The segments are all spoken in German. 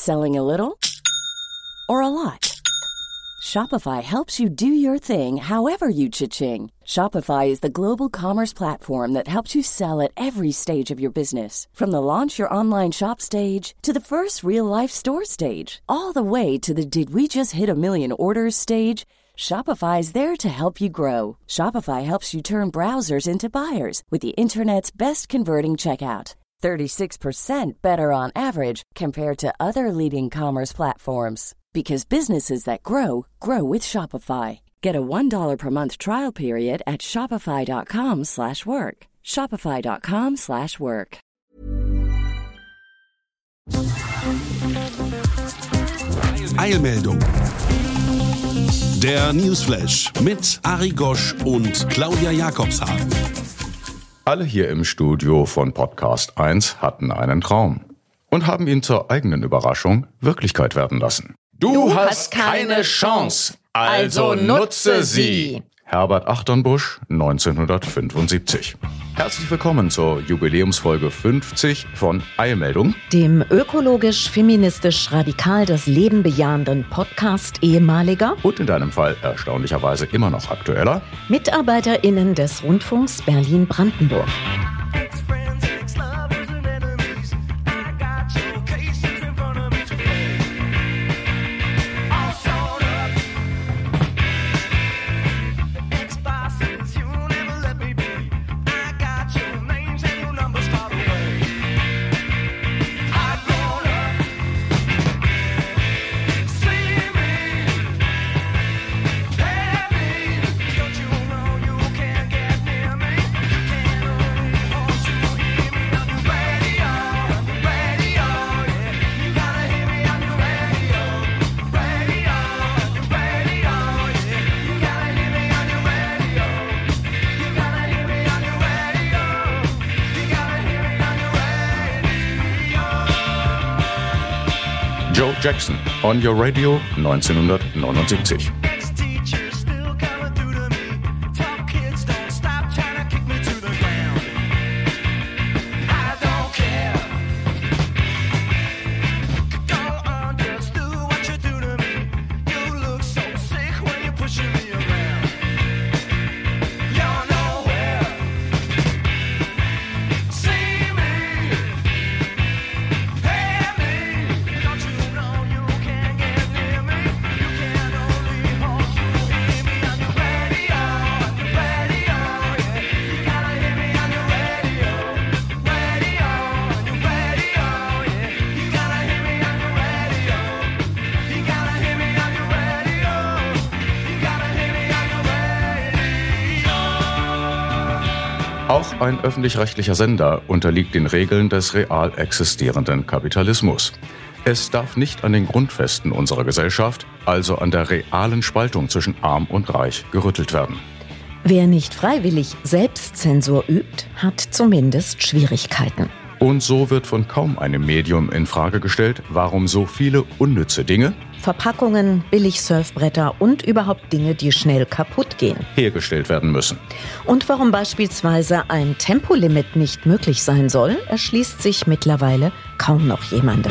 Selling a little or a lot? Shopify helps you do your thing however you cha-ching. Shopify is the global commerce platform that helps you sell at every stage of your business. From the launch your online shop stage to the first real-life store stage, all the way to the did we just hit a million orders stage. Shopify is there to help you grow. Shopify helps you turn browsers into buyers with the internet's best converting checkout. 36% better on average compared to other leading commerce platforms. Because businesses that grow, grow with Shopify. Get a $1 per month trial period at shopify.com/work. Shopify.com/work. Eilmeldung. Der Newsflash mit Ari Gosch und Claudia Jakobshagen. Alle hier im Studio von Podcast 1 hatten einen Traum und haben ihn zur eigenen Überraschung Wirklichkeit werden lassen. Du hast keine Chance, also nutze sie. Herbert Achternbusch, 1975. Herzlich willkommen zur Jubiläumsfolge 50 von Eilmeldung, dem ökologisch-feministisch-radikal das Leben bejahenden Podcast ehemaliger und in deinem Fall erstaunlicherweise immer noch aktueller MitarbeiterInnen des Rundfunks Berlin-Brandenburg. Joe Jackson, On Your Radio, 1979. Auch ein öffentlich-rechtlicher Sender unterliegt den Regeln des real existierenden Kapitalismus. Es darf nicht an den Grundfesten unserer Gesellschaft, also an der realen Spaltung zwischen Arm und Reich, gerüttelt werden. Wer nicht freiwillig Selbstzensur übt, hat zumindest Schwierigkeiten. Und so wird von kaum einem Medium in Frage gestellt, warum so viele unnütze Dinge, Verpackungen, Billig-Surfbretter und überhaupt Dinge, die schnell kaputt gehen, hergestellt werden müssen. Und warum beispielsweise ein Tempolimit nicht möglich sein soll, erschließt sich mittlerweile kaum noch jemandem.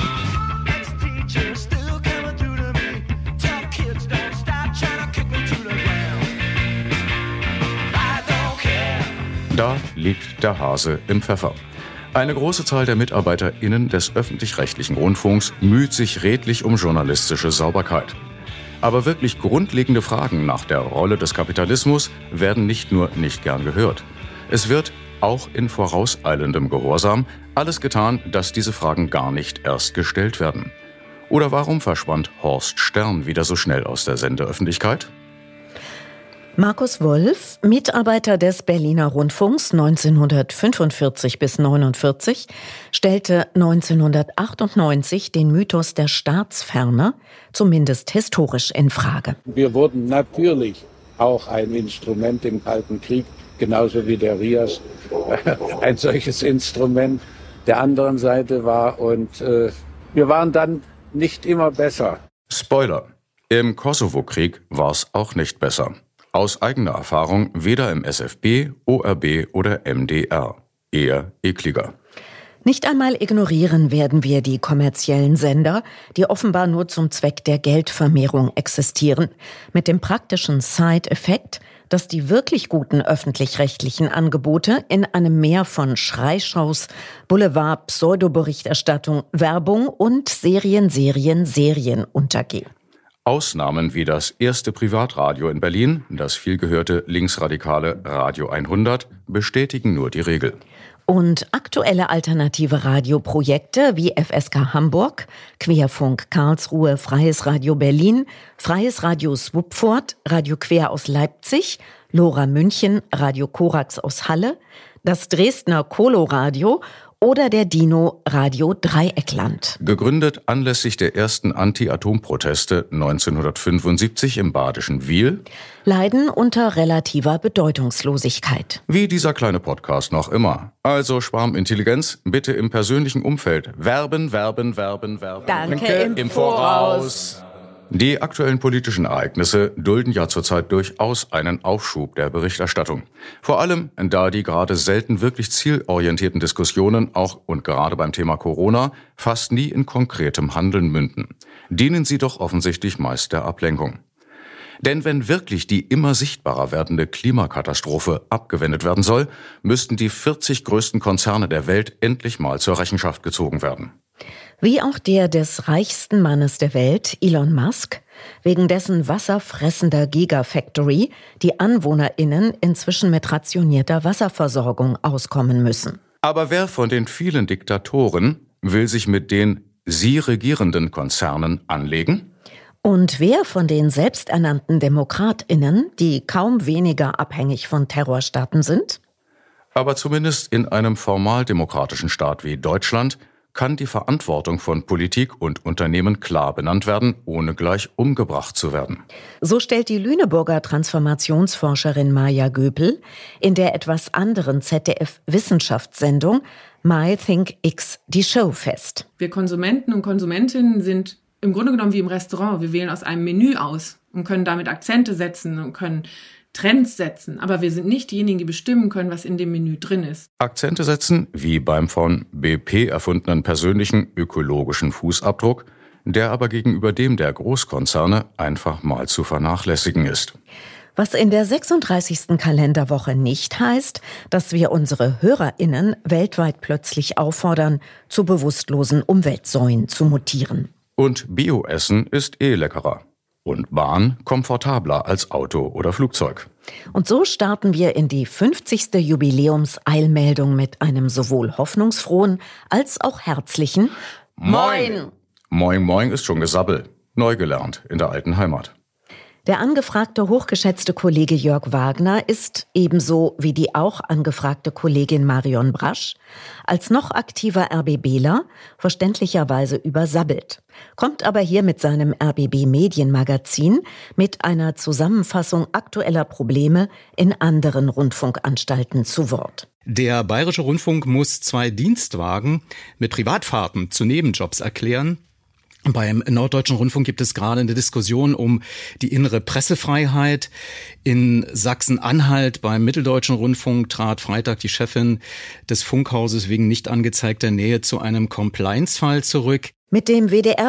Da liegt der Hase im Pfeffer. Eine große Zahl der MitarbeiterInnen des öffentlich-rechtlichen Rundfunks müht sich redlich um journalistische Sauberkeit. Aber wirklich grundlegende Fragen nach der Rolle des Kapitalismus werden nicht nur nicht gern gehört. Es wird, auch in vorauseilendem Gehorsam, alles getan, dass diese Fragen gar nicht erst gestellt werden. Oder warum verschwand Horst Stern wieder so schnell aus der Sendeöffentlichkeit? Markus Wolf, Mitarbeiter des Berliner Rundfunks 1945 bis 1949, stellte 1998 den Mythos der Staatsferne, zumindest historisch, in Frage. Wir wurden natürlich auch ein Instrument im Kalten Krieg, genauso wie der RIAS ein solches Instrument der anderen Seite war. Und wir waren dann nicht immer besser. Spoiler: Im Kosovo-Krieg war es auch nicht besser. Aus eigener Erfahrung weder im SFB, ORB oder MDR. Eher ekliger. Nicht einmal ignorieren werden wir die kommerziellen Sender, die offenbar nur zum Zweck der Geldvermehrung existieren, mit dem praktischen Side-Effekt, dass die wirklich guten öffentlich-rechtlichen Angebote in einem Meer von Schreishows, Boulevard, Pseudoberichterstattung, Werbung und Serien untergehen. Ausnahmen wie das erste Privatradio in Berlin, das vielgehörte linksradikale Radio 100, bestätigen nur die Regel. Und aktuelle alternative Radioprojekte wie FSK Hamburg, Querfunk Karlsruhe, Freies Radio Berlin, Freies Radio Swupfort, Radio Quer aus Leipzig, Lora München, Radio Korax aus Halle, das Dresdner Coloradio oder der Dino Radio Dreieckland. Gegründet anlässlich der ersten Anti-Atom-Proteste 1975 im badischen Wil, leiden unter relativer Bedeutungslosigkeit. Wie dieser kleine Podcast noch immer. Also Schwarmintelligenz, bitte im persönlichen Umfeld. Werben. Danke im Voraus. Die aktuellen politischen Ereignisse dulden ja zurzeit durchaus einen Aufschub der Berichterstattung. Vor allem, da die gerade selten wirklich zielorientierten Diskussionen auch und gerade beim Thema Corona fast nie in konkretem Handeln münden. Dienen sie doch offensichtlich meist der Ablenkung. Denn wenn wirklich die immer sichtbarer werdende Klimakatastrophe abgewendet werden soll, müssten die 40 größten Konzerne der Welt endlich mal zur Rechenschaft gezogen werden. Wie auch der des reichsten Mannes der Welt, Elon Musk, wegen dessen wasserfressender Gigafactory die AnwohnerInnen inzwischen mit rationierter Wasserversorgung auskommen müssen. Aber wer von den vielen Diktatoren will sich mit den sie regierenden Konzernen anlegen? Und wer von den selbsternannten DemokratInnen, die kaum weniger abhängig von Terrorstaaten sind? Aber zumindest in einem formal demokratischen Staat wie Deutschland kann die Verantwortung von Politik und Unternehmen klar benannt werden, ohne gleich umgebracht zu werden. So stellt die Lüneburger Transformationsforscherin Maja Göpel in der etwas anderen ZDF-Wissenschaftssendung MyThinkX die Show fest. Wir Konsumenten und Konsumentinnen sind im Grunde genommen wie im Restaurant. Wir wählen aus einem Menü aus und können damit Akzente setzen und können Trends setzen, aber wir sind nicht diejenigen, die bestimmen können, was in dem Menü drin ist. Akzente setzen, wie beim von BP erfundenen persönlichen ökologischen Fußabdruck, der aber gegenüber dem der Großkonzerne einfach mal zu vernachlässigen ist. Was in der 36. Kalenderwoche nicht heißt, dass wir unsere HörerInnen weltweit plötzlich auffordern, zu bewusstlosen Umweltsäuen zu mutieren. Und Bioessen ist leckerer. Und Bahn komfortabler als Auto oder Flugzeug. Und so starten wir in die 50. Jubiläumseilmeldung mit einem sowohl hoffnungsfrohen als auch herzlichen Moin! Moin Moin ist schon Gesabbel. Neu gelernt in der alten Heimat. Der angefragte, hochgeschätzte Kollege Jörg Wagner ist, ebenso wie die auch angefragte Kollegin Marion Brasch, als noch aktiver RBBler verständlicherweise übersabbelt, kommt aber hier mit seinem RBB-Medienmagazin mit einer Zusammenfassung aktueller Probleme in anderen Rundfunkanstalten zu Wort. Der Bayerische Rundfunk muss 2 Dienstwagen mit Privatfahrten zu Nebenjobs erklären. Beim Norddeutschen Rundfunk gibt es gerade eine Diskussion um die innere Pressefreiheit. In Sachsen-Anhalt beim Mitteldeutschen Rundfunk trat Freitag die Chefin des Funkhauses wegen nicht angezeigter Nähe zu einem Compliance-Fall zurück. Mit dem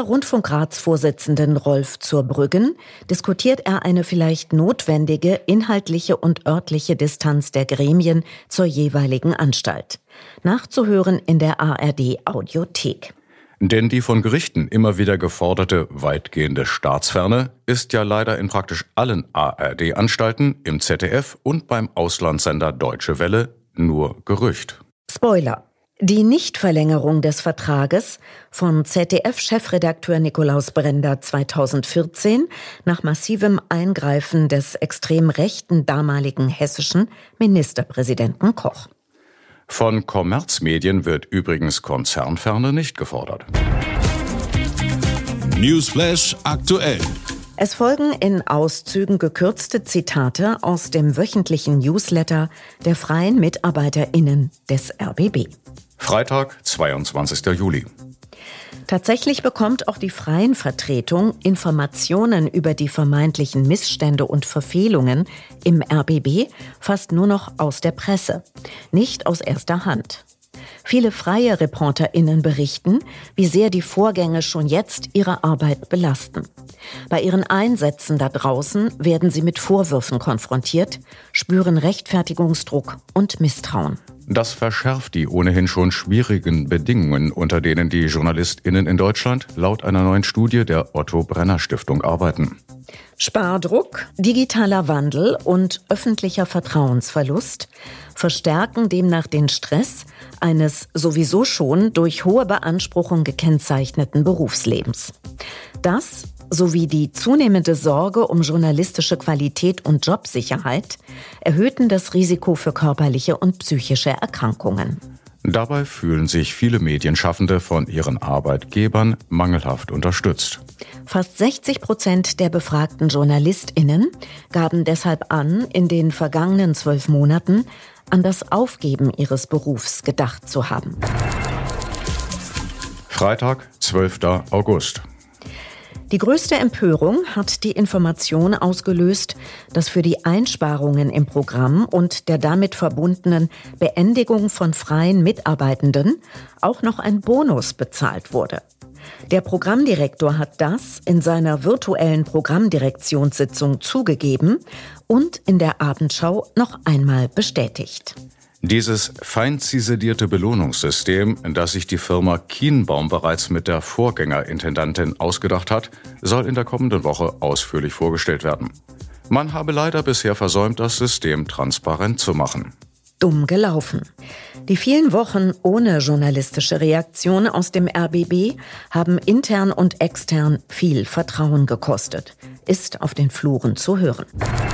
WDR-Rundfunkratsvorsitzenden Rolf Zurbrüggen diskutiert er eine vielleicht notwendige inhaltliche und örtliche Distanz der Gremien zur jeweiligen Anstalt. Nachzuhören in der ARD-Audiothek. Denn die von Gerichten immer wieder geforderte weitgehende Staatsferne ist ja leider in praktisch allen ARD-Anstalten, im ZDF und beim Auslandssender Deutsche Welle nur Gerücht. Spoiler: Die Nichtverlängerung des Vertrages von ZDF-Chefredakteur Nikolaus Brender 2014 nach massivem Eingreifen des extrem rechten damaligen hessischen Ministerpräsidenten Koch. Von Kommerzmedien wird übrigens Konzernferne nicht gefordert. Newsflash aktuell. Es folgen in Auszügen gekürzte Zitate aus dem wöchentlichen Newsletter der freien MitarbeiterInnen des RBB. Freitag, 22. Juli. Tatsächlich bekommt auch die freien Vertretung Informationen über die vermeintlichen Missstände und Verfehlungen im RBB fast nur noch aus der Presse, nicht aus erster Hand. Viele freie ReporterInnen berichten, wie sehr die Vorgänge schon jetzt ihre Arbeit belasten. Bei ihren Einsätzen da draußen werden sie mit Vorwürfen konfrontiert, spüren Rechtfertigungsdruck und Misstrauen. Das verschärft die ohnehin schon schwierigen Bedingungen, unter denen die JournalistInnen in Deutschland laut einer neuen Studie der Otto-Brenner-Stiftung arbeiten. Spardruck, digitaler Wandel und öffentlicher Vertrauensverlust verstärken demnach den Stress eines sowieso schon durch hohe Beanspruchung gekennzeichneten Berufslebens. Das sowie die zunehmende Sorge um journalistische Qualität und Jobsicherheit erhöhten das Risiko für körperliche und psychische Erkrankungen. Dabei fühlen sich viele Medienschaffende von ihren Arbeitgebern mangelhaft unterstützt. Fast 60% der befragten JournalistInnen gaben deshalb an, in den vergangenen 12 Monaten an das Aufgeben ihres Berufs gedacht zu haben. Freitag, 12. August. Die größte Empörung hat die Information ausgelöst, dass für die Einsparungen im Programm und der damit verbundenen Beendigung von freien Mitarbeitenden auch noch ein Bonus bezahlt wurde. Der Programmdirektor hat das in seiner virtuellen Programmdirektionssitzung zugegeben und in der Abendschau noch einmal bestätigt. Dieses fein ziselierte Belohnungssystem, das sich die Firma Kienbaum bereits mit der Vorgängerintendantin ausgedacht hat, soll in der kommenden Woche ausführlich vorgestellt werden. Man habe leider bisher versäumt, das System transparent zu machen. Dumm gelaufen. Die vielen Wochen ohne journalistische Reaktion aus dem RBB haben intern und extern viel Vertrauen gekostet. Ist auf den Fluren zu hören.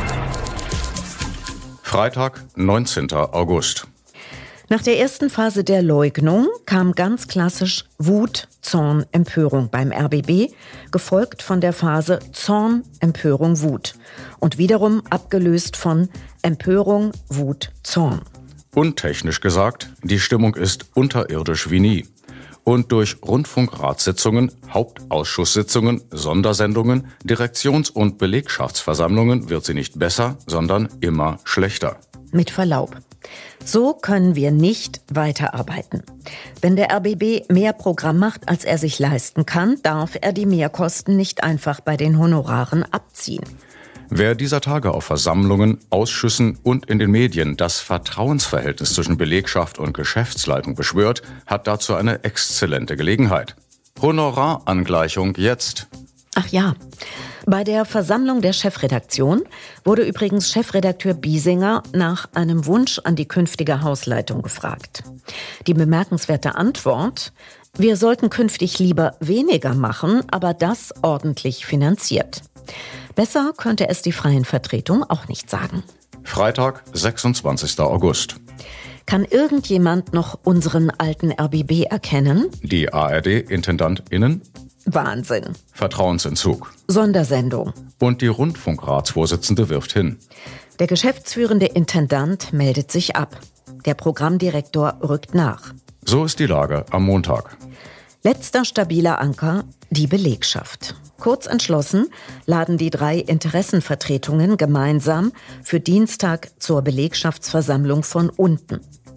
Freitag, 19. August. Nach der ersten Phase der Leugnung kam ganz klassisch Wut, Zorn, Empörung beim RBB, gefolgt von der Phase Zorn, Empörung, Wut und wiederum abgelöst von Empörung, Wut, Zorn. Untechnisch gesagt, die Stimmung ist unterirdisch wie nie. Und durch Rundfunkratssitzungen, Hauptausschusssitzungen, Sondersendungen, Direktions- und Belegschaftsversammlungen wird sie nicht besser, sondern immer schlechter. Mit Verlaub. So können wir nicht weiterarbeiten. Wenn der RBB mehr Programm macht, als er sich leisten kann, darf er die Mehrkosten nicht einfach bei den Honoraren abziehen. Wer dieser Tage auf Versammlungen, Ausschüssen und in den Medien das Vertrauensverhältnis zwischen Belegschaft und Geschäftsleitung beschwört, hat dazu eine exzellente Gelegenheit. Honorarangleichung jetzt. Ach ja, bei der Versammlung der Chefredaktion wurde übrigens Chefredakteur Biesinger nach einem Wunsch an die künftige Hausleitung gefragt. Die bemerkenswerte Antwort: Wir sollten künftig lieber weniger machen, aber das ordentlich finanziert. Besser könnte es die freien Vertretung auch nicht sagen. Freitag, 26. August. Kann irgendjemand noch unseren alten RBB erkennen? Die ARD-IntendantInnen? Wahnsinn. Vertrauensentzug. Sondersendung. Und die Rundfunkratsvorsitzende wirft hin. Der geschäftsführende Intendant meldet sich ab. Der Programmdirektor rückt nach. So ist die Lage am Montag. Letzter stabiler Anker, die Belegschaft. Kurz entschlossen laden die 3 Interessenvertretungen gemeinsam für Dienstag zur Belegschaftsversammlung von unten.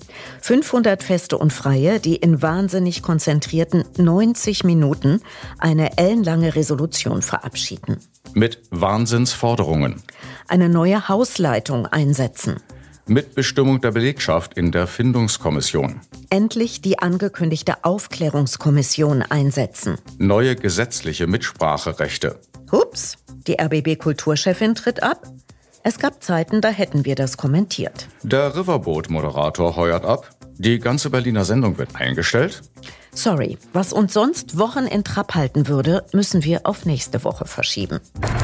500 Feste und Freie, die in wahnsinnig konzentrierten 90 Minuten eine ellenlange Resolution verabschieden. Mit Wahnsinnsforderungen. Eine neue Hausleitung einsetzen. Mitbestimmung der Belegschaft in der Findungskommission. Endlich die angekündigte Aufklärungskommission einsetzen. Neue gesetzliche Mitspracherechte. Hups, die RBB-Kulturchefin tritt ab. Es gab Zeiten, da hätten wir das kommentiert. Der Riverboat-Moderator heuert ab. Die ganze Berliner Sendung wird eingestellt. Sorry, was uns sonst Wochen in Trab halten würde, müssen wir auf nächste Woche verschieben.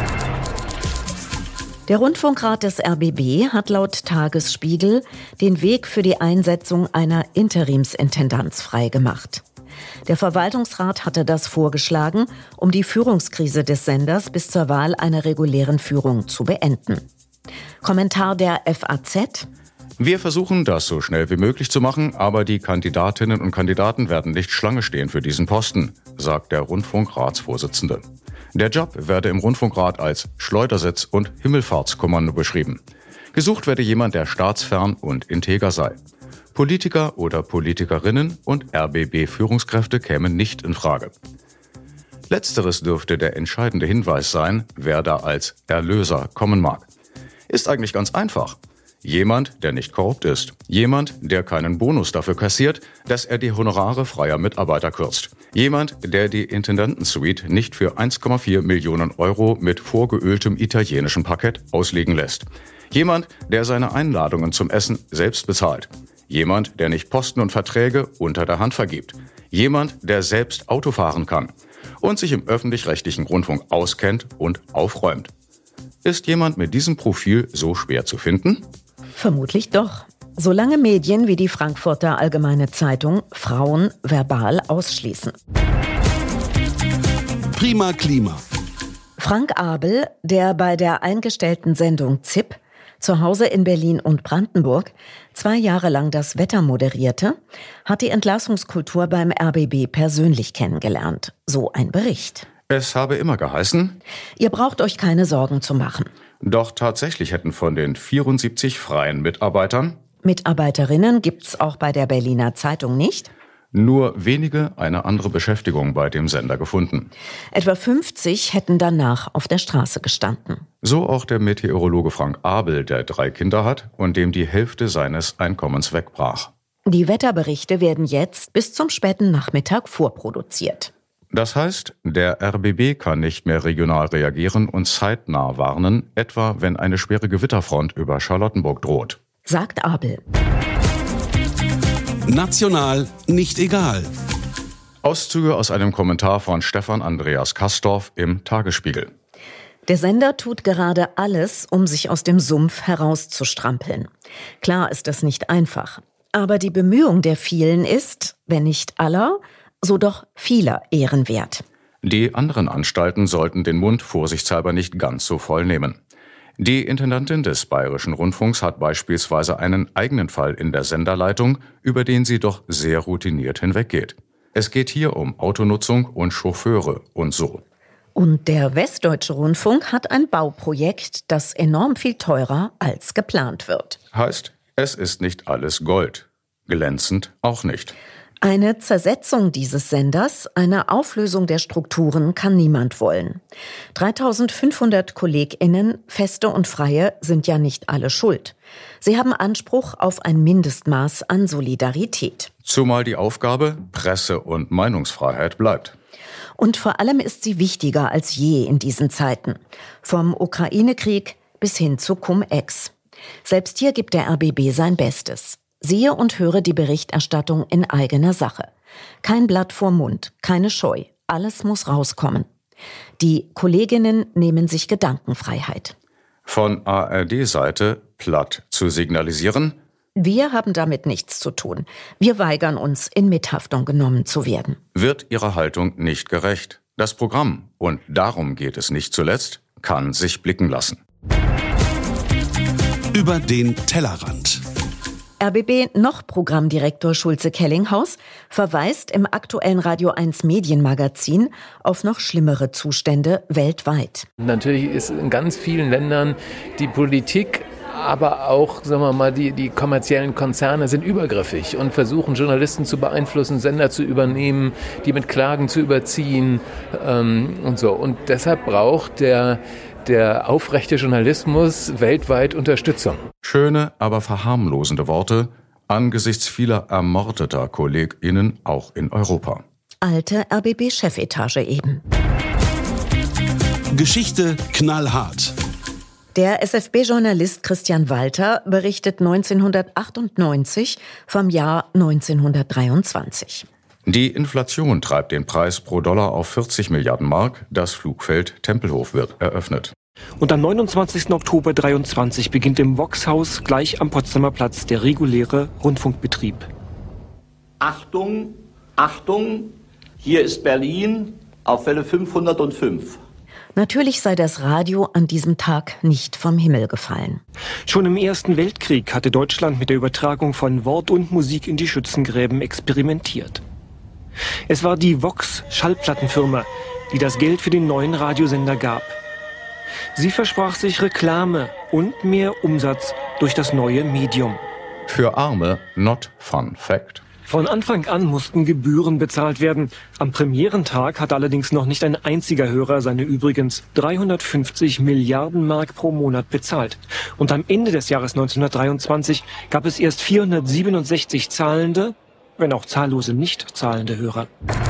Der Rundfunkrat des RBB hat laut Tagesspiegel den Weg für die Einsetzung einer Interimsintendanz freigemacht. Der Verwaltungsrat hatte das vorgeschlagen, um die Führungskrise des Senders bis zur Wahl einer regulären Führung zu beenden. Kommentar der FAZ: Wir versuchen, das so schnell wie möglich zu machen, aber die Kandidatinnen und Kandidaten werden nicht Schlange stehen für diesen Posten, sagt der Rundfunkratsvorsitzende. Der Job werde im Rundfunkrat als Schleudersitz und Himmelfahrtskommando beschrieben. Gesucht werde jemand, der staatsfern und integer sei. Politiker oder Politikerinnen und RBB-Führungskräfte kämen nicht in Frage. Letzteres dürfte der entscheidende Hinweis sein, wer da als Erlöser kommen mag. Ist eigentlich ganz einfach. Jemand, der nicht korrupt ist. Jemand, der keinen Bonus dafür kassiert, dass er die Honorare freier Mitarbeiter kürzt. Jemand, der die Intendantensuite nicht für 1,4 Millionen Euro mit vorgeöltem italienischem Parkett auslegen lässt. Jemand, der seine Einladungen zum Essen selbst bezahlt. Jemand, der nicht Posten und Verträge unter der Hand vergibt. Jemand, der selbst Auto fahren kann und sich im öffentlich-rechtlichen Rundfunk auskennt und aufräumt. Ist jemand mit diesem Profil so schwer zu finden? Vermutlich doch. Solange Medien wie die Frankfurter Allgemeine Zeitung Frauen verbal ausschließen. Prima Klima. Frank Abel, der bei der eingestellten Sendung ZIP zu Hause in Berlin und Brandenburg 2 Jahre lang das Wetter moderierte, hat die Entlassungskultur beim RBB persönlich kennengelernt. So ein Bericht. Es habe immer geheißen: Ihr braucht euch keine Sorgen zu machen. Doch tatsächlich hätten von den 74 freien Mitarbeitern, Mitarbeiterinnen gibt's auch bei der Berliner Zeitung nicht, nur wenige eine andere Beschäftigung bei dem Sender gefunden. Etwa 50 hätten danach auf der Straße gestanden. So auch der Meteorologe Frank Abel, der 3 Kinder hat und dem die Hälfte seines Einkommens wegbrach. Die Wetterberichte werden jetzt bis zum späten Nachmittag vorproduziert. Das heißt, der RBB kann nicht mehr regional reagieren und zeitnah warnen, etwa wenn eine schwere Gewitterfront über Charlottenburg droht. Sagt Abel. National nicht egal. Auszüge aus einem Kommentar von Stefan Andreas Kastorf im Tagesspiegel. Der Sender tut gerade alles, um sich aus dem Sumpf herauszustrampeln. Klar ist das nicht einfach. Aber die Bemühung der vielen ist, wenn nicht aller, so doch vieler ehrenwert. Die anderen Anstalten sollten den Mund vorsichtshalber nicht ganz so voll nehmen. Die Intendantin des Bayerischen Rundfunks hat beispielsweise einen eigenen Fall in der Senderleitung, über den sie doch sehr routiniert hinweggeht. Es geht hier um Autonutzung und Chauffeure und so. Und der Westdeutsche Rundfunk hat ein Bauprojekt, das enorm viel teurer als geplant wird. Heißt, es ist nicht alles Gold. Glänzend auch nicht. Eine Zersetzung dieses Senders, eine Auflösung der Strukturen kann niemand wollen. 3.500 KollegInnen, Feste und Freie, sind ja nicht alle schuld. Sie haben Anspruch auf ein Mindestmaß an Solidarität. Zumal die Aufgabe Presse- und Meinungsfreiheit bleibt. Und vor allem ist sie wichtiger als je in diesen Zeiten. Vom Ukraine-Krieg bis hin zu Cum-Ex. Selbst hier gibt der RBB sein Bestes. Sehe und höre die Berichterstattung in eigener Sache. Kein Blatt vorm Mund, keine Scheu. Alles muss rauskommen. Die Kolleginnen nehmen sich Gedankenfreiheit. Von ARD-Seite platt zu signalisieren: Wir haben damit nichts zu tun. Wir weigern uns, in Mithaftung genommen zu werden. Wird ihrer Haltung nicht gerecht. Das Programm, und darum geht es nicht zuletzt, kann sich blicken lassen. Über den Tellerrand. RBB noch Programmdirektor Schulze-Kellinghaus verweist im aktuellen Radio 1 Medienmagazin auf noch schlimmere Zustände weltweit. Natürlich ist in ganz vielen Ländern die Politik, aber auch, sagen wir mal, die kommerziellen Konzerne sind übergriffig und versuchen, Journalisten zu beeinflussen, Sender zu übernehmen, die mit Klagen zu überziehen und so. Und deshalb braucht der aufrechte Journalismus weltweit Unterstützung. Schöne, aber verharmlosende Worte angesichts vieler ermordeter KollegInnen auch in Europa. Alte RBB-Chefetage eben. Geschichte knallhart. Der SFB-Journalist Christian Walter berichtet 1998 vom Jahr 1923. Die Inflation treibt den Preis pro Dollar auf 40 Milliarden Mark. Das Flugfeld Tempelhof wird eröffnet. Und am 29. Oktober 23 beginnt im Vox-Haus gleich am Potsdamer Platz der reguläre Rundfunkbetrieb. Achtung, Achtung, hier ist Berlin auf Welle 505. Natürlich sei das Radio an diesem Tag nicht vom Himmel gefallen. Schon im Ersten Weltkrieg hatte Deutschland mit der Übertragung von Wort und Musik in die Schützengräben experimentiert. Es war die Vox-Schallplattenfirma, die das Geld für den neuen Radiosender gab. Sie versprach sich Reklame und mehr Umsatz durch das neue Medium. Für Arme not fun fact. Von Anfang an mussten Gebühren bezahlt werden. Am Premierentag hat allerdings noch nicht ein einziger Hörer seine übrigens 350 Milliarden Mark pro Monat bezahlt. Und am Ende des Jahres 1923 gab es erst 467 zahlende, wenn auch zahllose nicht zahlende Hörer.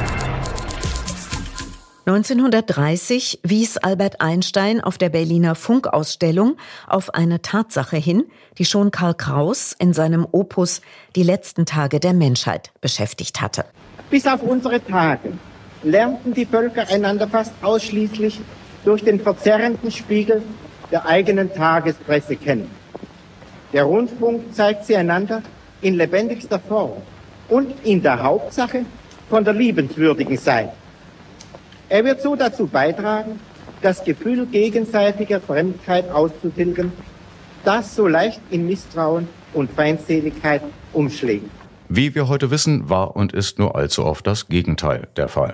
1930 wies Albert Einstein auf der Berliner Funkausstellung auf eine Tatsache hin, die schon Karl Kraus in seinem Opus Die letzten Tage der Menschheit beschäftigt hatte. Bis auf unsere Tage lernten die Völker einander fast ausschließlich durch den verzerrenden Spiegel der eigenen Tagespresse kennen. Der Rundfunk zeigt sie einander in lebendigster Form und in der Hauptsache von der liebenswürdigen Seite. Er wird so dazu beitragen, das Gefühl gegenseitiger Fremdheit auszutilgen, das so leicht in Misstrauen und Feindseligkeit umschlägt. Wie wir heute wissen, war und ist nur allzu oft das Gegenteil der Fall.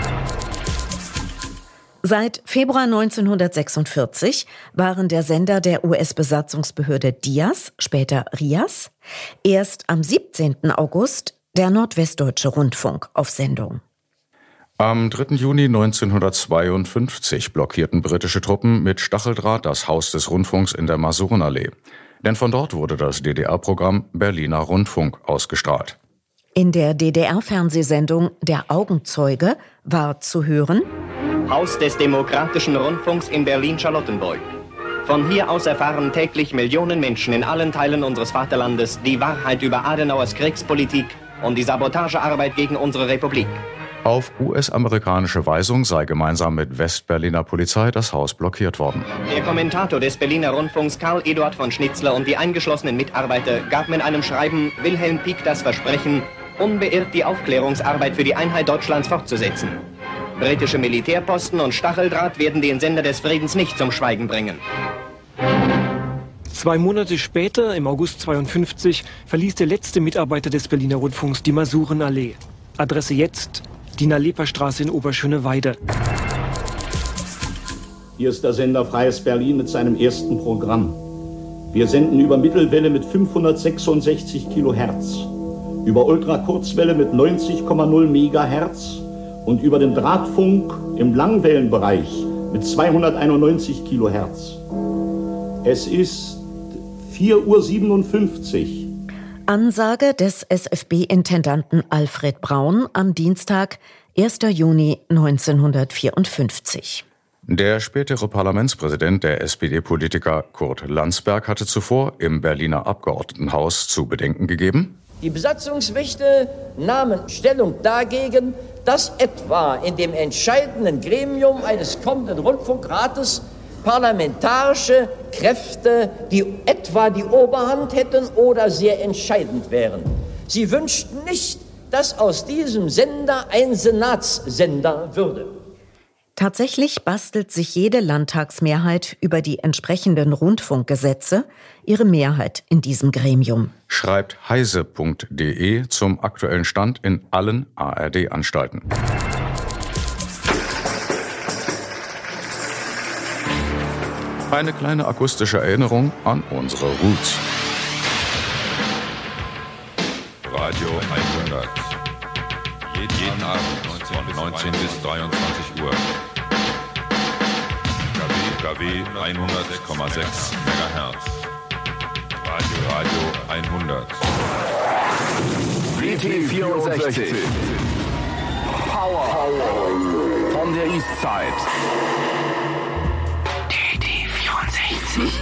Seit Februar 1946 waren der Sender der US-Besatzungsbehörde DIAS, später RIAS, erst am 17. August der Nordwestdeutsche Rundfunk auf Sendung. Am 3. Juni 1952 blockierten britische Truppen mit Stacheldraht das Haus des Rundfunks in der Masurenallee. Denn von dort wurde das DDR-Programm Berliner Rundfunk ausgestrahlt. In der DDR-Fernsehsendung Der Augenzeuge war zu hören: Haus des Demokratischen Rundfunks in Berlin-Charlottenburg. Von hier aus erfahren täglich Millionen Menschen in allen Teilen unseres Vaterlandes die Wahrheit über Adenauers Kriegspolitik und die Sabotagearbeit gegen unsere Republik. Auf US-amerikanische Weisung sei gemeinsam mit Westberliner Polizei das Haus blockiert worden. Der Kommentator des Berliner Rundfunks Karl Eduard von Schnitzler und die eingeschlossenen Mitarbeiter gaben in einem Schreiben Wilhelm Pieck das Versprechen, unbeirrt die Aufklärungsarbeit für die Einheit Deutschlands fortzusetzen. Britische Militärposten und Stacheldraht werden den Sender des Friedens nicht zum Schweigen bringen. 2 Monate später, im August 1952, verließ der letzte Mitarbeiter des Berliner Rundfunks die Masurenallee. Adresse jetzt: Dina-Leper-Straße in Oberschöneweide. Hier ist der Sender Freies Berlin mit seinem ersten Programm. Wir senden über Mittelwelle mit 566 Kilohertz, über Ultrakurzwelle mit 90,0 Megahertz und über den Drahtfunk im Langwellenbereich mit 291 Kilohertz. Es ist 4:57 Uhr. Ansage des SFB-Intendanten Alfred Braun am Dienstag, 1. Juni 1954. Der spätere Parlamentspräsident der SPD-Politiker Kurt Landsberg hatte zuvor im Berliner Abgeordnetenhaus zu bedenken gegeben: Die Besatzungsmächte nahmen Stellung dagegen, dass etwa in dem entscheidenden Gremium eines kommenden Rundfunkrates parlamentarische Kräfte, die etwa die Oberhand hätten oder sehr entscheidend wären. Sie wünschten nicht, dass aus diesem Sender ein Senatssender würde. Tatsächlich bastelt sich jede Landtagsmehrheit über die entsprechenden Rundfunkgesetze ihre Mehrheit in diesem Gremium. Schreibt heise.de zum aktuellen Stand in allen ARD-Anstalten. Eine kleine akustische Erinnerung an unsere Roots. Radio 100. Jeden Abend von 19 bis 23 Uhr. KW 100,6 MHz. Radio 100. BT 64. Power von der Eastside. DT 64.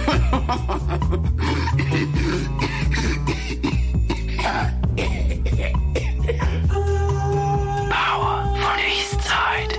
Power von der Eastside.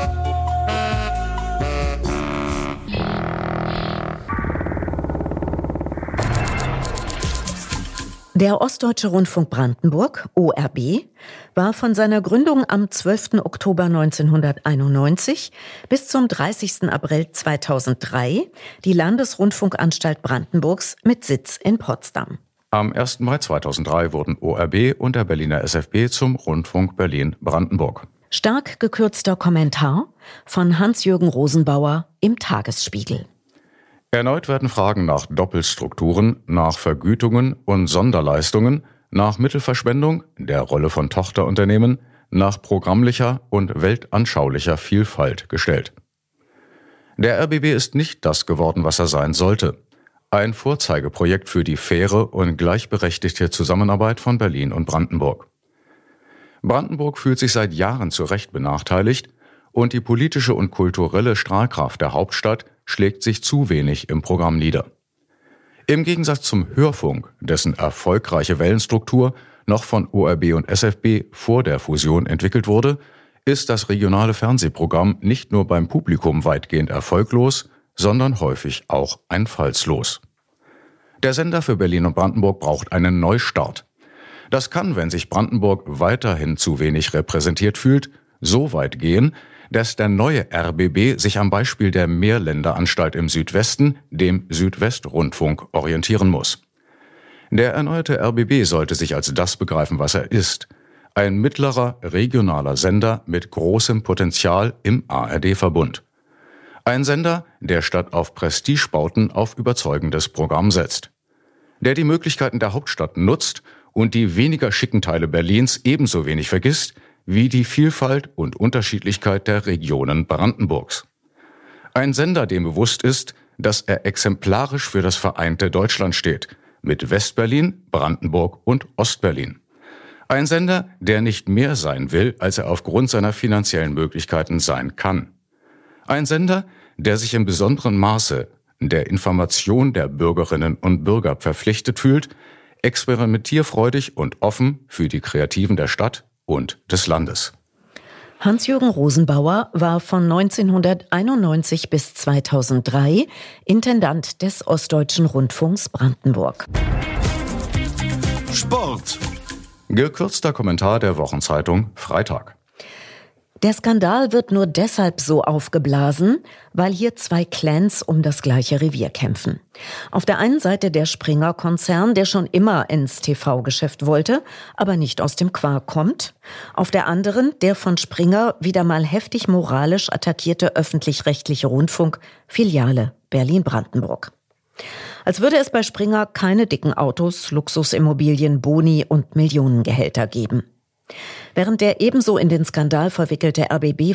Der Ostdeutsche Rundfunk Brandenburg, ORB, war von seiner Gründung am 12. Oktober 1991 bis zum 30. April 2003 die Landesrundfunkanstalt Brandenburgs mit Sitz in Potsdam. Am 1. Mai 2003 wurden ORB und der Berliner SFB zum Rundfunk Berlin-Brandenburg. Stark gekürzter Kommentar von Hans-Jürgen Rosenbauer im Tagesspiegel. Erneut werden Fragen nach Doppelstrukturen, nach Vergütungen und Sonderleistungen, nach Mittelverschwendung, der Rolle von Tochterunternehmen, nach programmlicher und weltanschaulicher Vielfalt gestellt. Der RBB ist nicht das geworden, was er sein sollte. Ein Vorzeigeprojekt für die faire und gleichberechtigte Zusammenarbeit von Berlin und Brandenburg. Brandenburg fühlt sich seit Jahren zu Recht benachteiligt und die politische und kulturelle Strahlkraft der Hauptstadt schlägt sich zu wenig im Programm nieder. Im Gegensatz zum Hörfunk, dessen erfolgreiche Wellenstruktur noch von ORB und SFB vor der Fusion entwickelt wurde, ist das regionale Fernsehprogramm nicht nur beim Publikum weitgehend erfolglos, sondern häufig auch einfallslos. Der Sender für Berlin und Brandenburg braucht einen Neustart. Das kann, wenn sich Brandenburg weiterhin zu wenig repräsentiert fühlt, so weit gehen, dass der neue RBB sich am Beispiel der Mehrländeranstalt im Südwesten, dem Südwestrundfunk, orientieren muss. Der erneuerte RBB sollte sich als das begreifen, was er ist: ein mittlerer, regionaler Sender mit großem Potenzial im ARD-Verbund. Ein Sender, der statt auf Prestigebauten auf überzeugendes Programm setzt. Der die Möglichkeiten der Hauptstadt nutzt und die weniger schicken Teile Berlins ebenso wenig vergisst wie die Vielfalt und Unterschiedlichkeit der Regionen Brandenburgs. Ein Sender, dem bewusst ist, dass er exemplarisch für das vereinte Deutschland steht, mit Westberlin, Brandenburg und Ostberlin. Ein Sender, der nicht mehr sein will, als er aufgrund seiner finanziellen Möglichkeiten sein kann. Ein Sender, der sich in besonderem Maße der Information der Bürgerinnen und Bürger verpflichtet fühlt, experimentierfreudig und offen für die Kreativen der Stadt und des Landes. Hans-Jürgen Rosenbauer war von 1991 bis 2003 Intendant des Ostdeutschen Rundfunks Brandenburg. Sport. Gekürzter Kommentar der Wochenzeitung Freitag. Der Skandal wird nur deshalb so aufgeblasen, weil hier zwei Clans um das gleiche Revier kämpfen. Auf der einen Seite der Springer-Konzern, der schon immer ins TV-Geschäft wollte, aber nicht aus dem Quark kommt. Auf der anderen der von Springer wieder mal heftig moralisch attackierte öffentlich-rechtliche Rundfunk, Filiale Berlin-Brandenburg. Als würde es bei Springer keine dicken Autos, Luxusimmobilien, Boni und Millionengehälter geben. Während der ebenso in den Skandal verwickelte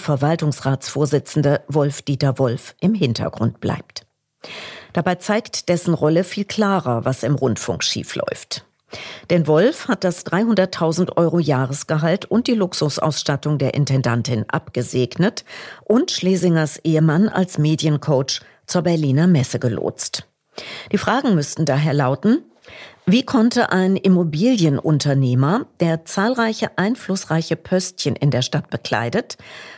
RBB-Verwaltungsratsvorsitzende Wolf-Dieter Wolf im Hintergrund bleibt. Dabei zeigt dessen Rolle viel klarer, was im Rundfunk schiefläuft. Denn Wolf hat das 300.000 € Jahresgehalt und die Luxusausstattung der Intendantin abgesegnet und Schlesingers Ehemann als Mediencoach zur Berliner Messe gelotst. Die Fragen müssten daher lauten: Wie konnte ein Immobilienunternehmer, der zahlreiche einflussreiche Pöstchen in der Stadt bekleidet,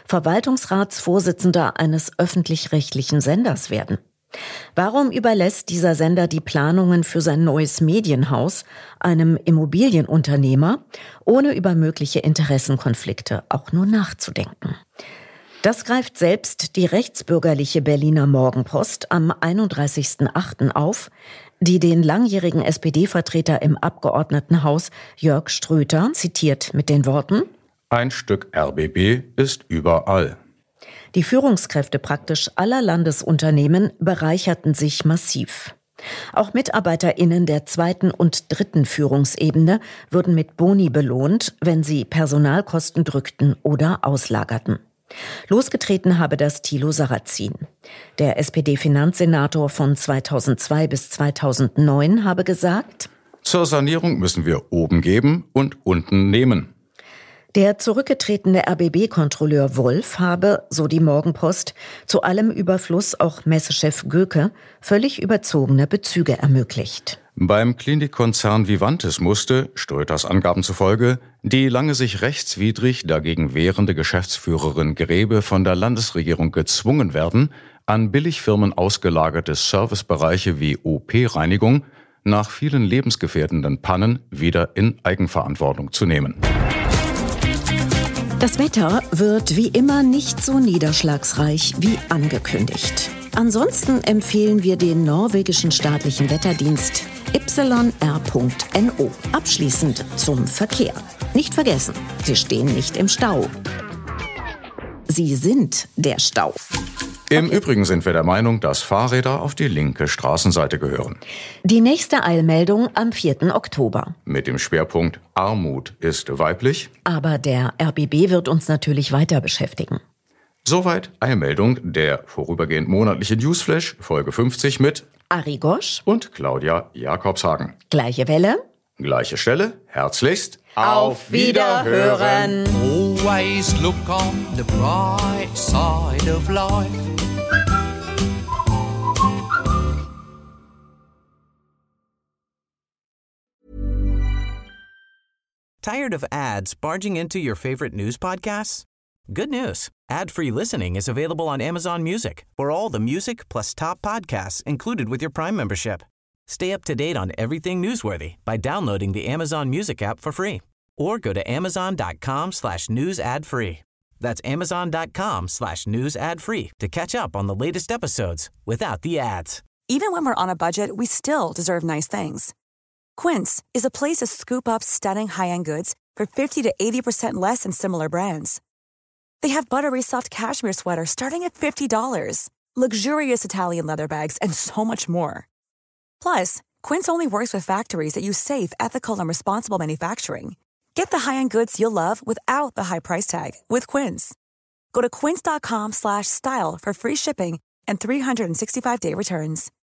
Verwaltungsratsvorsitzender eines öffentlich-rechtlichen Senders werden? Warum überlässt dieser Sender die Planungen für sein neues Medienhaus einem Immobilienunternehmer, ohne über mögliche Interessenkonflikte auch nur nachzudenken? Das greift selbst die rechtsbürgerliche Berliner Morgenpost am 31.08. auf, die den langjährigen SPD-Vertreter im Abgeordnetenhaus Jörg Ströter zitiert mit den Worten: Ein Stück RBB ist überall. Die Führungskräfte praktisch aller Landesunternehmen bereicherten sich massiv. Auch MitarbeiterInnen der 2. und 3. Führungsebene würden mit Boni belohnt, wenn sie Personalkosten drückten oder auslagerten. Losgetreten habe das Thilo Sarrazin. Der SPD-Finanzsenator von 2002 bis 2009 habe gesagt: Zur Sanierung müssen wir oben geben und unten nehmen. Der zurückgetretene RBB-Kontrolleur Wolf habe, so die Morgenpost, zu allem Überfluss auch Messechef Göke völlig überzogene Bezüge ermöglicht. Beim Klinikkonzern Vivantes musste, Ströters Angaben zufolge, die lange sich rechtswidrig dagegen wehrende Geschäftsführerin Grebe von der Landesregierung gezwungen werden, an Billigfirmen ausgelagerte Servicebereiche wie OP-Reinigung nach vielen lebensgefährdenden Pannen wieder in Eigenverantwortung zu nehmen. Das Wetter wird wie immer nicht so niederschlagsreich wie angekündigt. Ansonsten empfehlen wir den norwegischen staatlichen Wetterdienst yr.no. Abschließend zum Verkehr. Nicht vergessen, Sie stehen nicht im Stau. Sie sind der Stau. Im Übrigen sind wir der Meinung, dass Fahrräder auf die linke Straßenseite gehören. Die nächste Eilmeldung am 4. Oktober. Mit dem Schwerpunkt Armut ist weiblich. Aber der RBB wird uns natürlich weiter beschäftigen. Soweit Eilmeldung, der vorübergehend monatliche Newsflash, Folge 50 mit Ari Gosch und Claudia Jakobshagen. Gleiche Welle, gleiche Stelle, herzlichst auf Wiederhören. Always look on the bright side of life. Tired of ads barging into your favorite news podcasts? Good news. Ad-free listening is available on Amazon Music for all the music plus top podcasts included with your Prime membership. Stay up to date on everything newsworthy by downloading the Amazon Music app for free or go to amazon.com/news ad free. That's amazon.com/news ad free to catch up on the latest episodes without the ads. Even when we're on a budget, we still deserve nice things. Quince is a place to scoop up stunning high-end goods for 50 to 80% less than similar brands. They have buttery soft cashmere sweaters starting at $50, luxurious Italian leather bags, and so much more. Plus, Quince only works with factories that use safe, ethical, and responsible manufacturing. Get the high-end goods you'll love without the high price tag with Quince. Go to quince.com/style for free shipping and 365-day returns.